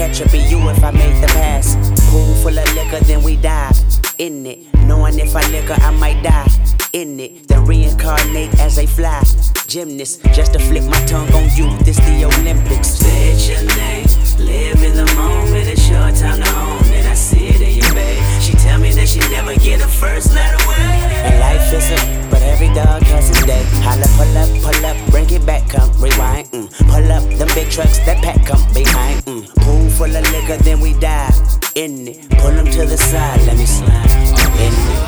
catcher be you if I make the pass. Pool full of liquor, then we dive in it. Knowing if I liquor, I might die in it. Then reincarnate as a fly gymnast, just to flip my tongue on you. This the Olympics. Say your name, live in the moment. It's your time to own it. I see it in your babe. She tell me that she never get her first letter away. And life isn't, but every dog has his day. Holla, pull up, bring it back, come rewind. Pull up them big trucks that pack come behind. Pool full of liquor, then we dive in it. Pull them to the side, let me slide in it.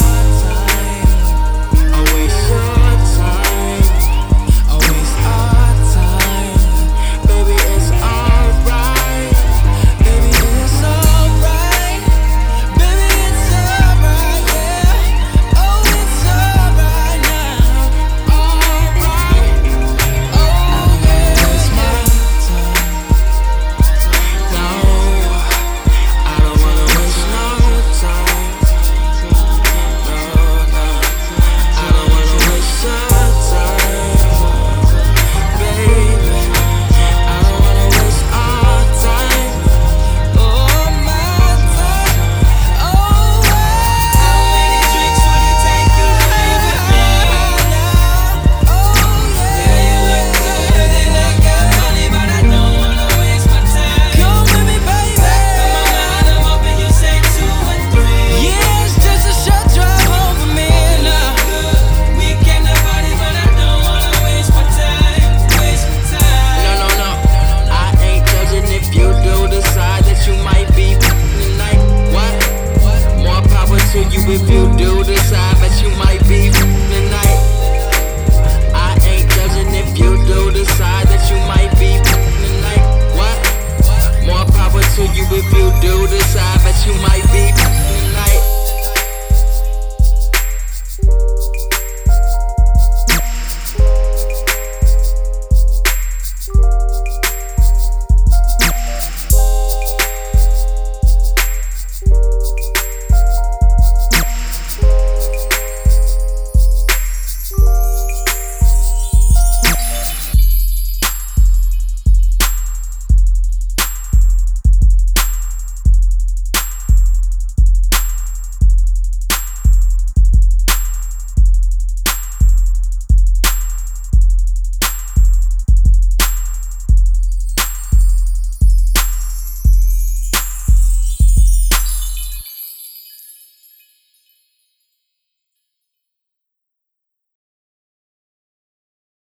If you do decide that you might be tonight, I ain't judging if you do decide that you might be tonight. What? More power to you if you do decide.